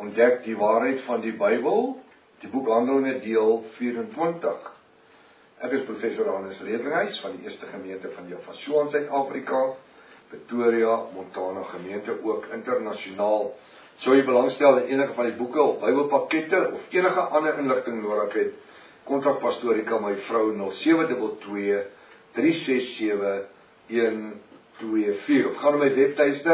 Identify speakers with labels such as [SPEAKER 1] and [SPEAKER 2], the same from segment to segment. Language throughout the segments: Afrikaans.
[SPEAKER 1] ontdek die waarheid van die Bybel, die boek Handelinge deel 24. Ek is professor Hannes Redlinghuis van die Eerste Gemeente van Javasua in Suid-Afrika, Pretoria, Montana gemeente, ook internasionaal. Sou jy belangstel in enige van die boeke of Bybelpakkette of enige ander inligting nodig het, kontak Pastoor Rika, my vrou, 0722 367 124. Of gaan na my webtuiste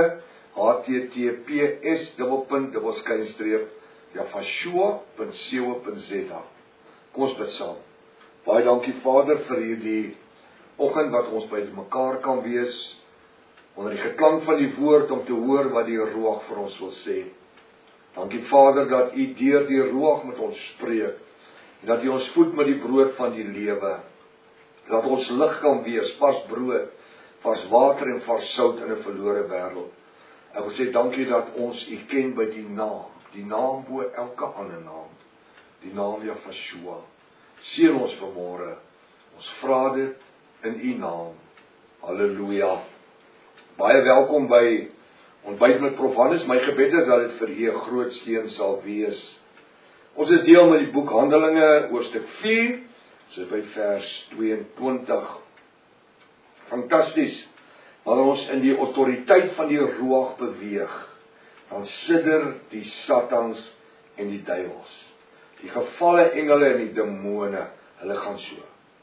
[SPEAKER 1] https://javasua.co.za. Kom ons bid saam. Baie dankie Vader vir hierdie oggend wat ons by mekaar kan wees, onder die geklank van die woord om te hoor wat die Ruach vir ons wil sê. Dankie Vader dat U deur die Ruach met ons spreek, en dat U ons voed met die brood van die lewe, dat ons lig kan wees, vars brood, vars water en vars sout in 'n verlore wêreld. Ek wil sê dankie dat ons U ken by die naam bo elke ander naam, die naam Javasua. Seën ons vanmôre, ons vra dit in U naam. Halleluja. Baie welkom by Ontbyt met Prof Hannes. My gebed is dat dit vir U 'n groot steun sal wees. Ons is deel met die boek Handelinge, hoofstuk 4, so by vers 22. Fantasties. Wanneer ons in die autoriteit van die Ruach beweeg, dan sidder die satans en die duiwels. Die gevalle engele en die demone, hulle gaan so.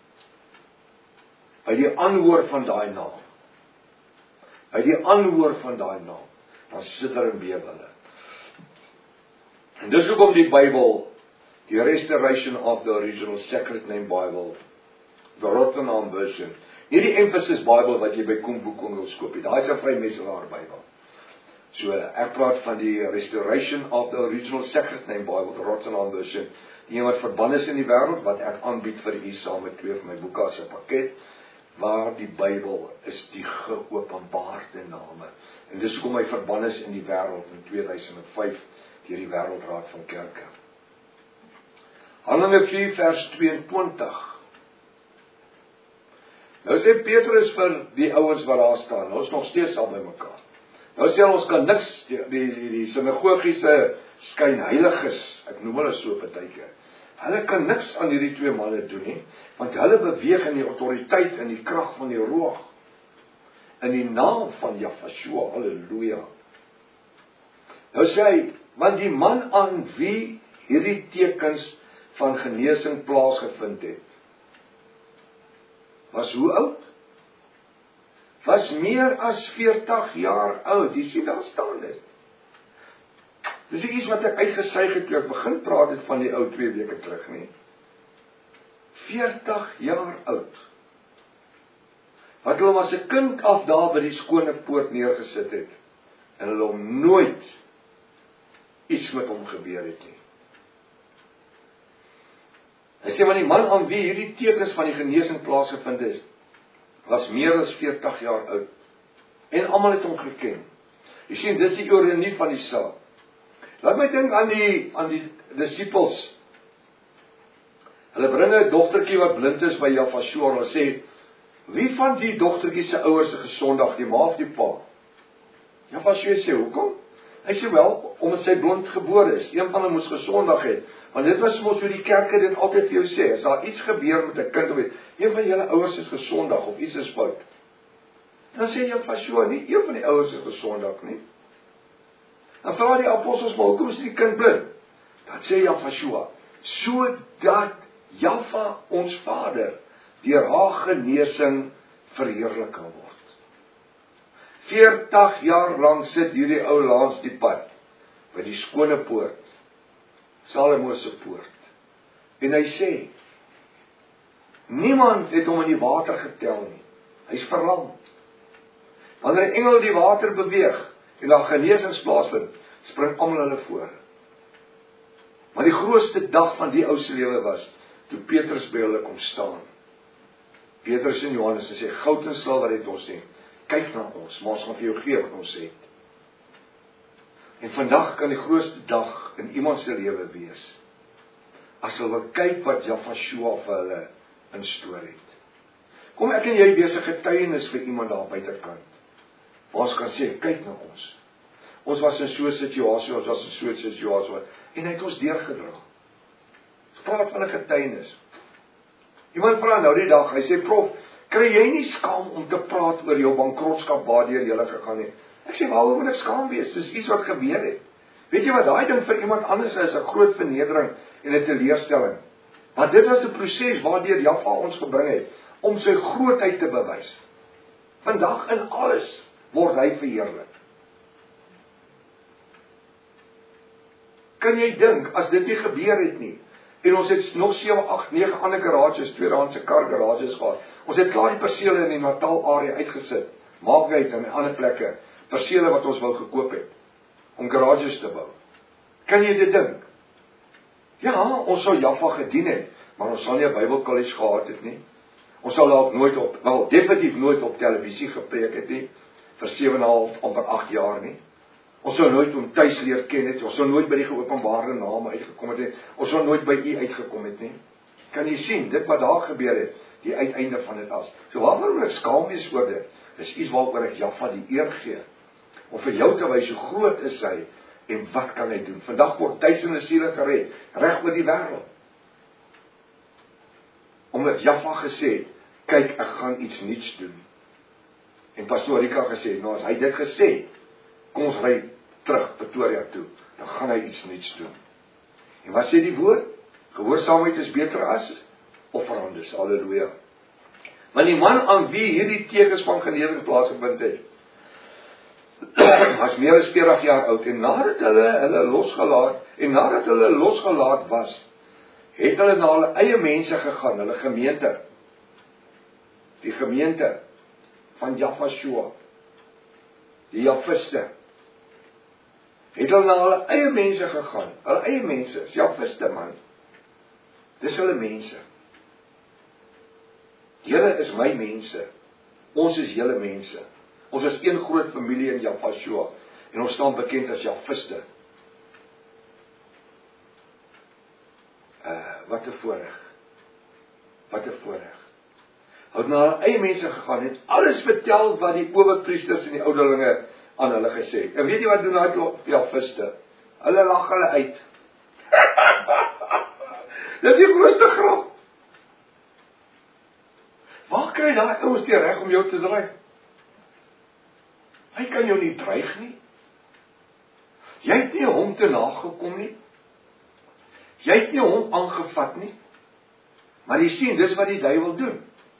[SPEAKER 1] By die aanhoor van daai naam, dan sidder en bewe hulle. En dis hoekom die Bybel, die Restoration of the Original Sacred Name Bible, the Rotterdam version, nie die Emphasis Bible wat jy by Boekhandel wil koop nie, daai is 'n Vrymetelaar Bybel. So, ek praat van die Restoration of the Original Sacred Name Bible, the Rotterdam version, die een wat verband is in die wêreld, wat ek aanbied vir U saam met 2 van my boeke as 'n pakket, waar die Bybel is die geopenbaarde name. En dis hoekom hy verband is in die wêreld in 2005 deur die Wêreldraad van Kerke. Handelinge 4 vers 22. Nou sê Petrus vir die ouens wat daar staan, nou is nog steeds al by mekaar. Nou sê ons kan niks, die sinagogiese skynheiliges, ek noem hulle so partykeer, hulle kan niks aan hierdie 2 manne doen nie, want hulle beweeg in die autoriteit en die krag van die Ruach, in die naam van Javasua, halleluja. Nou sê hy, want die man aan wie hierdie tekens van genesing plaasgevind het, was hoe oud? Was meer as 40 jaar oud. Jy sien, daar staan dit. Dis iets wat ek uitgesuig het toe ek begin praat het van die ou 2 weke terug nie. 40 jaar oud. Wat hulle as 'n kind af daar by die skone poort neergesit het, en hulle hom nooit iets met hom gebeur het nie. Hy sê, want die man aan wie hierdie tekens van die genesing plaasgevind is, was meer as 40 jaar oud. En almal het hom geken. Jy sien, dis die ironie van die saak. Laat my dink aan die disippels. Hulle bring 'n dogtertjie wat blind is by Javasua, en hulle sê, wie van die dogtertjie se ouers het gesondig, die ma of die pa? Javasua sê, hoekom? Hy sê wel, omdat sy blind gebore is. Een van hulle moes gesondig het. Want dit was mos hoe die kerke dit altyd vir jou sê. As daar iets gebeur met 'n kind of iets, een van julle ouers is gesondig of iets is fout. Dan sê Javasua, nie een van die ouers is gesondig nie. Dan vra die apostels, maar hoekom is die kind blind? Dan sê Javasua, sodat Java, ons Vader, deur haar genesing verheerlik kan word. 40 jaar lank sit hierdie ou langs die pad, by die skone poort, Salomo se poort. En hy sê, niemand het hom in die water getel nie. Hy's verlam. Wanneer 'n engel die water beweeg, en daar genesings plaasvind, spring almal hulle voor. Maar die grootste dag van die ou se lewe was, toe Petrus by hulle kom staan. Petrus en Johannes, en sê, goud en silwer het ons nie. Kyk na ons, maar ons gaan vir jou gee wat ons het. En vandag kan die grootste dag in iemand se lewe wees, as hulle kyk wat Javasua vir hulle instoor het. Kom ek en jy wees 'n getuienis vir iemand daar buitekant, waar ons kan sê, kyk na ons. ons was in so 'n situasie, en hy het ons deurgedra. Ons praat van 'n getuienis. Iemand vra nou die dag, hy sê, prof, kry jy nie skaam om te praat oor jou bankrotskap waardeur jy gegaan het? Ek sê, waaroor moet ek skaam wees? Dis iets wat gebeur het. Weet jy wat, daai ding vir iemand anders is 'n groot vernedering en 'n teleurstelling. Maar dit was 'n proses waardeur Jaffa ons gebring het, om sy grootheid te bewys. Vandag in alles word hy verheerlik. Kan jy dink, as dit nie gebeur het nie, en ons het nog 7, 8, 9 ander garages, tweedehandse kar garages gehad, ons het klaar die persele in die Natal area uitgesit, Margate en ander plekke, persele wat ons wou gekoop het, om garages te bou. Kan jy dit dink? Ja, ons sou Jaffa gedien het, maar ons sal nie 'n Bybelkollege gehad het nie. Ons sal dalk nooit definitief nooit op televisie gepreek het nie, vir 7,5, amper 8 jaar nie. Ons sou nooit hom tuis leer ken het, ons sou nooit by die geopenbaarde name uitgekom het nie, ons sou nooit by u uitgekom het nie. Kan jy sien, dit wat daar gebeur het, die uiteinde van dit as. So waarom moet ek skaam wees oor dit? Dis iets waaroor ek Jaffa die eer gee, om vir jou te wys hoe groot is hy, en wat kan hy doen? Vandag word duisende siele gered, reg oor die wêreld. Omdat Jaffa gesê het, kyk, ek gaan iets nuuts doen. En Pastoor Rika gesê, nou as hy dit gesê, kom ons ry terug Pretoria toe, dan gaan hy iets nuuts doen. En wat sê die woord? Gehoorsaamheid is beter as offerandes, halleluja. Want die man aan wie hierdie tekens van genezing plaasgevind het, was meer as 40 jaar oud, en nadat hulle losgelaat was, het hulle na hulle eie mense gegaan, hulle gemeente, die gemeente van Jaffa-Shoa, die Jafiste, het hulle na hulle eie mense gegaan, hulle eie mense, Jafiste man, dis hulle mense. Julle is my mense, ons is julle mense, ons is een groot familie in Jaffa-Shoa, en ons staan bekend as Jafiste. Wat 'n voorreg, wat 'n voorreg. Hulle het na hulle eie mense gegaan, en alles vertel wat die owerpriesters en die ouderlinge aan hulle gesê het. En weet jy wat doen hulle Jafiste? Hulle lag hulle uit. Dit is die grootste grap. Waar kry daai ouens die reg om jou te dreig? Hy kan jou nie dreig nie. Jy het nie hom te nagekom nie. Jy het nie hom aangevat nie. Maar jy sien, dis wat die duiwel doen.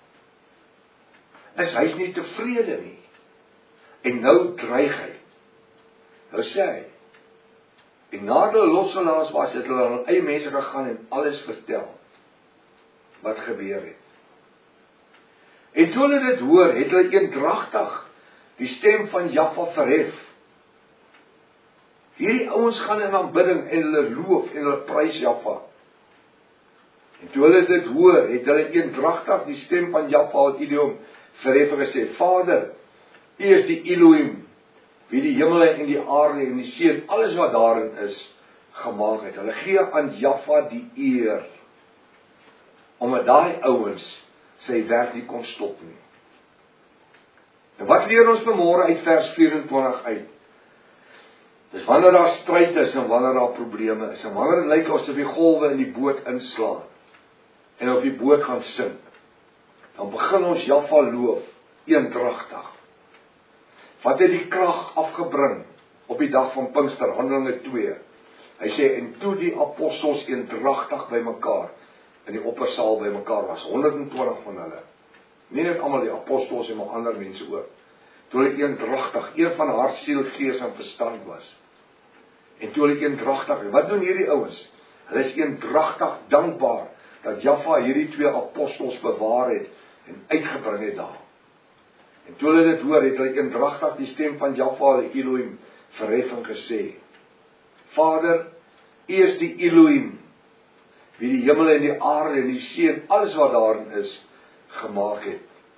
[SPEAKER 1] Hy's nie tevrede nie. En nou dreig hy. Nou sê hy, en nadat hulle losgelaat was, het hulle aan hulle eie mense gegaan en alles vertel wat gebeur het. En toe hulle dit hoor, het hulle eendragtig die stem van Jaffa verhef. Hierdie ouens gaan in aanbidding en hulle loof en hulle prys Jaffa. En toe hulle dit hoor, het hulle eendragtig die stem van Jaffa wat Elohim verhef en gesê, Vader, U is die Elohim, wie die hemele en die aarde en die see en alles wat daarin is, gemaak het. Hulle gee aan Jaffa die eer, omdat daai ouens sy werk nie kon stop nie. En wat leer ons vanmôre uit vers 24 uit? Dis wanneer daar stryd is en wanneer daar probleme is, en wanneer dit lyk asof die golwe in die boot inslaan, en op die boot gaan sink, dan begin ons Jaffa loof, eendragtig. Wat het die krag afgebring op die dag van Pinkster, Handelinge 2? Hy sê, en toe die apostels eendragtig by mekaar, in die oppersaal by mekaar was, 120 van hulle, nie net almal die apostels en maar ander mense ook, toe hulle eendragtig, een van hart, siel, gees en verstand was, en toe hulle eendragtig, en wat doen hierdie ouens? Hulle is eendragtig dankbaar, dat Jaffa hierdie 2 apostels bewaar het, en uitgebring het daar. En toe hulle dit hoor, het hulle eendragtig die stem van Jaffa, die Elohim, verhef en gesê, Vader, U is die Elohim, wie die hemel en die aarde en die see en alles wat daarin is, gemaak het.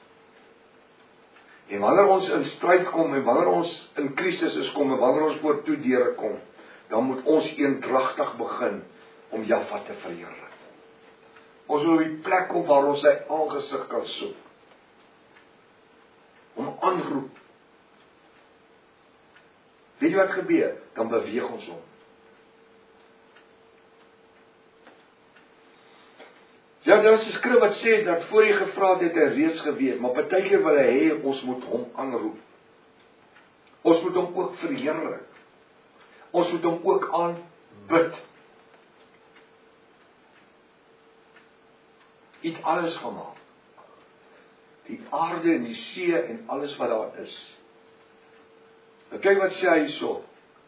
[SPEAKER 1] En wanneer ons in stryd kom, en wanneer ons in krisis is kom, en wanneer ons voor toedeure kom, dan moet ons eendragtig begin, om Jaffa te verheerlik. Ons wil die plek op waar ons sy aangesig kan soek, om aanroep, Weet jy wat gebeur? Dan beweeg ons om. Ja, daar is 'n skrif wat sê dat voor hy gevra het hy reeds gewees, maar partykeer wil hy hê ons moet hom aanroep. Ons moet hom ook verheerlik. Ons moet hom ook aanbid. Hy het alles gemaak. Die aarde en die see en alles wat daar is. Nou kyk wat sê hy hierso.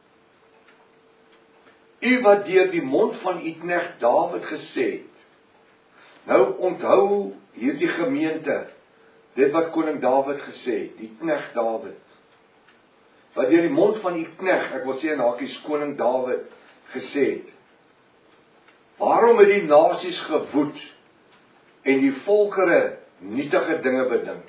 [SPEAKER 1] U wat deur die mond van u knegt Dawid gesê het. Nou onthou hierdie gemeente, dit wat koning Dawid gesê het, die knegt Dawid. Wat deur die mond van die knegt, ek wil sê in hakies koning Dawid gesê het. Waarom het die nasies gewoed en die volkere nietige dinge bedink?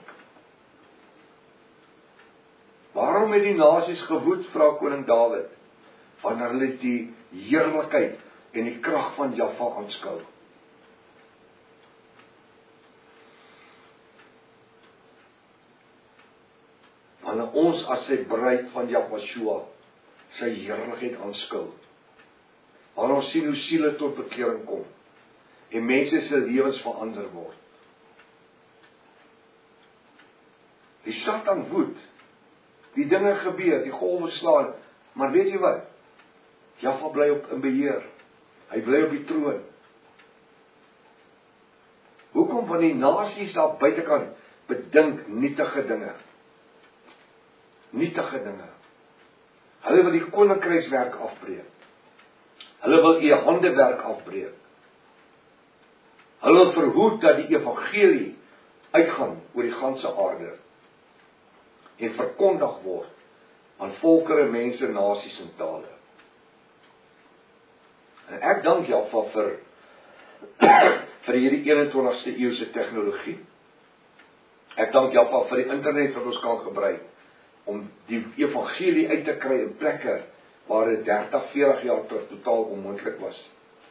[SPEAKER 1] Waarom het die nasies gewoed, vra koning Dawid, wanneer hulle die heerlikheid en die krag van Jahwe aanskou? Wanneer ons as sy bruid van Jahweshua sy heerlikheid aanskou, wanneer ons sien hoe siele tot bekering kom en mense se lewens verander word. Die Satan woed, die dinge gebeur, die golwe slaan, maar weet jy wat? Jahwe bly op in beheer. Hy bly op die troon. Hoekom? Want die nasies daar buitekant bedink nietige dinge. Nietige dinge. Hulle wil die koninkrykswerk afbreek. Hulle wil u handewerk afbreek. Hulle wil verhoed dat die evangelie uitgaan oor die ganse aarde en verkondig word aan volkere, mense, nasies en tale. En ek dank Jahwe vir hierdie 21ste eeuse tegnologie. Ek dank Jahwe vir die internet wat ons kan gebruik om die evangelie uit te kry in plekke waar dit 30, 40 jaar terug totaal onmoontlik was.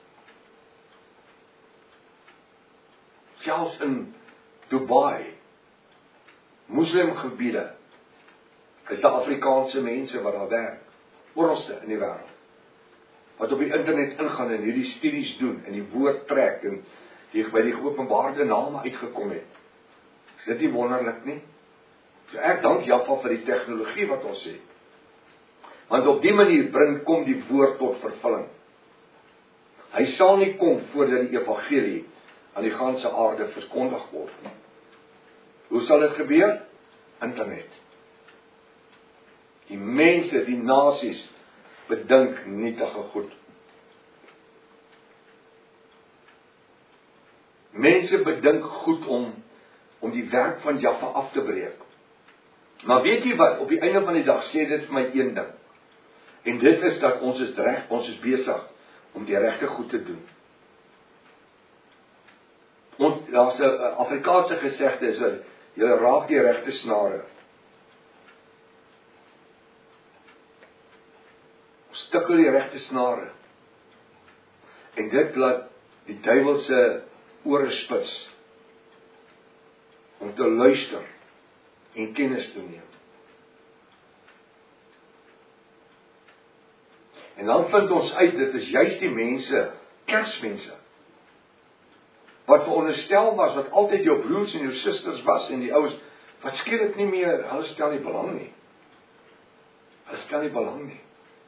[SPEAKER 1] Selfs in Dubai, moslimgebiede, is daar Afrikaanse mense wat daar werk, oralste in die wêreld, wat op die internet ingaan en hierdie studies doen, en die woord trek, en die by die geopenbaarde name uitgekom het. Is dit nie wonderlik nie? So ek dank Jahwe vir die tegnologie wat ons het. Want op die manier kom die woord tot vervulling. Hy sal nie kom voordat die evangelie aan die ganse aarde verkondig word nie. Hoe sal dit gebeur? Internet. Die mense, die nasies, bedink nietige goed. Mense bedink goed om die werk van Jahwe af te breek. Maar weet jy wat, op die einde van die dag sê dit vir my een ding. En dit is dat ons is reg, ons is besig om die regte goed te doen. Daar's 'n Afrikaanse gesegde is dat jy raak die regte snare. Stikkel die regte snare. En dit laat die duiwel se ore spits om te luister en kennis te neem. En dan vind ons uit, dit is juist die mense, kersmense, wat veronderstel was, wat altyd jou broers en jou susters was, en die ouers, wat skielik nie meer, hulle stel nie belang nie. Hulle stel nie belang nie.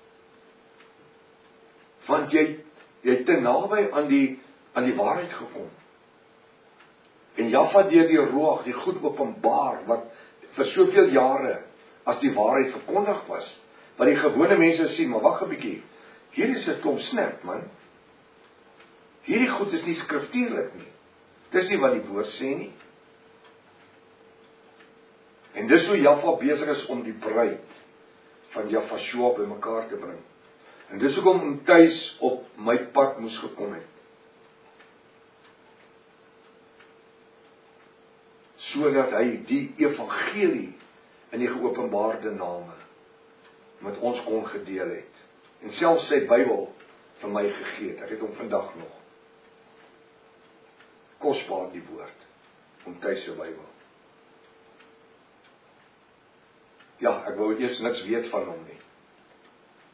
[SPEAKER 1] Want jy te naby aan die waarheid gekom. En Jahwe deur die Ruach, die goed openbaar, wat vir soveel jare as die waarheid verkondig was, wat die gewone mense sien, maar wag 'n bietjie, hier is 'n klomp snap, man. Hierdie goed is nie skriftuurlik nie. Dis nie wat die woord sê nie. En dis hoe Jahwe besig is om die bruid van Jahweshua by mekaar te bring. En dis hoekom hom tuis op my pad moes gekom het. Sodat hy die evangelie in die geopenbaarde name met ons kon gedeel het. En selfs sy Bybel vir my gegee het. Ek het hom vandag nog. Kosbaar die woord, om tuis se Bybel. Ja, ek wou eers niks weet van hom nie.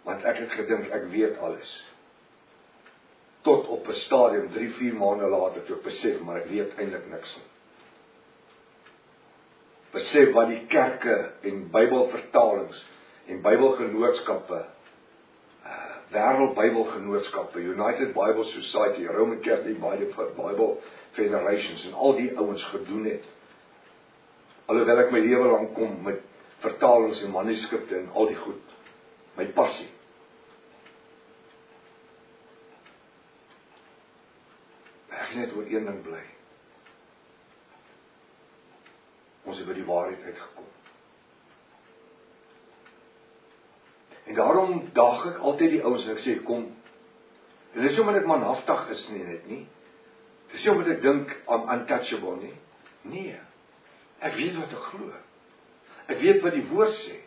[SPEAKER 1] Want ek het gedink, ek weet alles. Tot op 'n stadium, 3-4 maande later, toe ek besef, maar ek weet eintlik niks nie. Besef wat die kerke en Bybelvertalings en Bybelgenootskappe, Wêreld Bybelgenootskappe, United Bible Society, Roman Catholic Bible Federations en al die ouens gedoen het. Alhoewel ek my lewe lang kom met vertalings en manuskripte en al die goed. My passie. Ek is net oor een ding bly. Ons het by die waarheid uitgekom. En daarom daag ek altyd die ouens en ek sê, kom, en dis nie omdat ek manhaftig is nie, net nie. Dis nie omdat ek dink, I'm untouchable nie. Nee, ek weet wat ek glo. Ek weet wat die woord sê.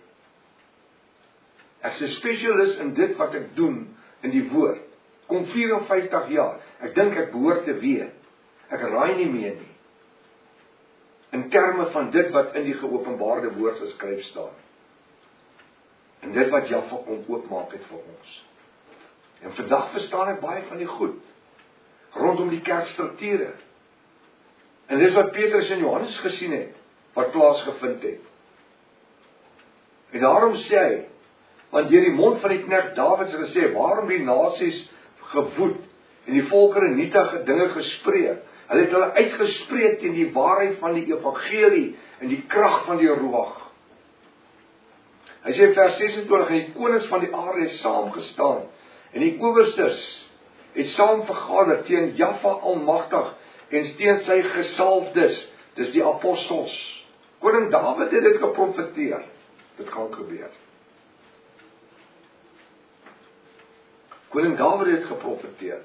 [SPEAKER 1] Ek is 'n spesialist in dit wat ek doen in die woord. Kom 54 jaar. Ek dink ek behoort te weet. Ek raai nie meer nie. In terme van dit wat in die geopenbaarde woord geskryf staan. En dit wat Jaffa kom oopmaak het vir ons. En vandag verstaan ek baie van die goed. Rondom die kerkstrukture. En dis wat Petrus en Johannes gesien het. Wat plaasgevind het. En daarom sê hy, want deur die mond van die knegt Dawid het gesê, waarom die nasies gewoed en die volkere nietige dinge gespreek. Hulle het hulle uitgespreek teen die waarheid van die evangelie en die krag van die Ruach. Hy sê vers 26, en die konings van die aarde het saamgestaan en die owersters het saam vergader teen Jaffa almagtig en teen sy gesalfdes, dis die apostels. Koning Dawid het dit geprofeteer. Dit gaan gebeur. Koning Dawid het geprofeteer.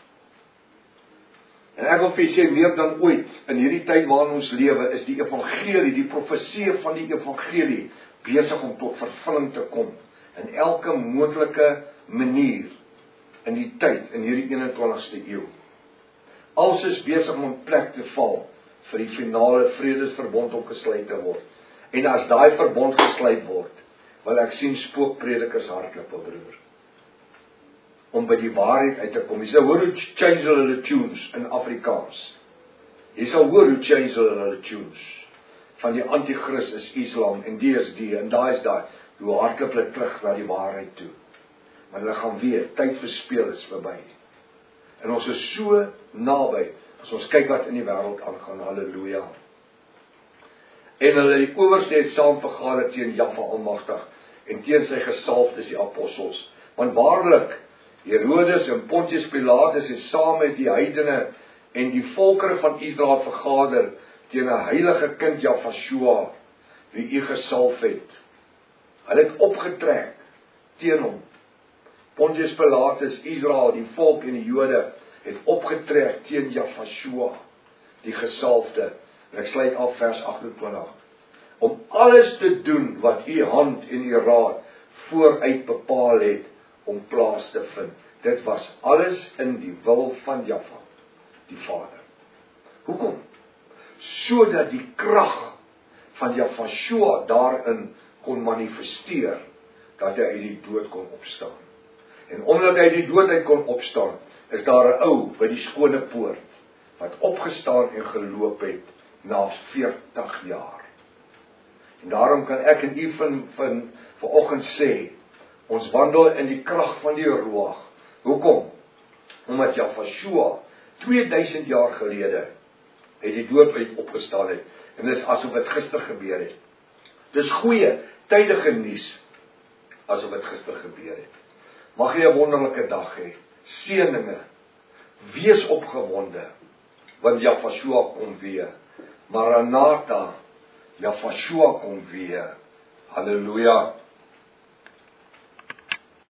[SPEAKER 1] En ek wil vir julle sê, meer dan ooit, in hierdie tyd waarin ons lewe, is die evangelie, die profesie van die evangelie, besig om tot vervulling te kom, in elke moontlike manier, in die tyd, in hierdie 21ste eeu. Alles is besig om in plek te val, vir die finale vredesverbond om gesluit te word. En as daai verbond gesluit word, wil ek sien spookpredikers hardloop, broer. Om by die waarheid uit te kom. Jy sal hoor hoe change hulle tunes in Afrikaans. Jy sal hoor hoe change hulle tunes. Van die antichrist is Islam, en die is die, en daai is daai. Hoe hardloop hulle terug na die waarheid toe. Maar hulle gaan weet, tyd verspeel is verby. En ons is so naby, as ons kyk wat in die wêreld aangaan, halleluja. En hulle die owerste het saam vergader teen Jaffa almagtig, en teen sy gesalfdes die apostels. Want waarlik, Herodes en Pontius Pilatus het saam met die heidene en die volkere van Israel vergader teen 'n heilige kind Jafashua, wie u gesalf het. Hulle het opgetrek teen hom. Pontius Pilatus, Israel, die volk en die Jode, het opgetrek teen Jafashua, die gesalfde. En ek sluit af vers 28. Om alles te doen wat u hand en u raad vooruit bepaal het, om plaas te vind. Dit was alles in die wil van Jaffa, die Vader. Hoekom? Sodat die krag van Jafashua daarin kon manifesteer, dat hy uit die dood kon opstaan. En omdat hy uit die dood uit kon opstaan, is daar 'n ou by die skone poort, wat opgestaan en geloop het, na 40 jaar. En daarom kan ek en u vanoggend sê, ons wandel in die krag van die Ruach. Hoekom? Omdat Jafashua 2000 jaar gelede het die dood uit opgestaan het. En dis asof dit gister gebeur het. Dis goeie, tydige nuus, asof dit gister gebeur het. Mag jy 'n wonderlike dag hê. Seëninge. Wees opgewonde, want Jafashua kom weer. Maranatha, Jafashua kom weer. Halleluja.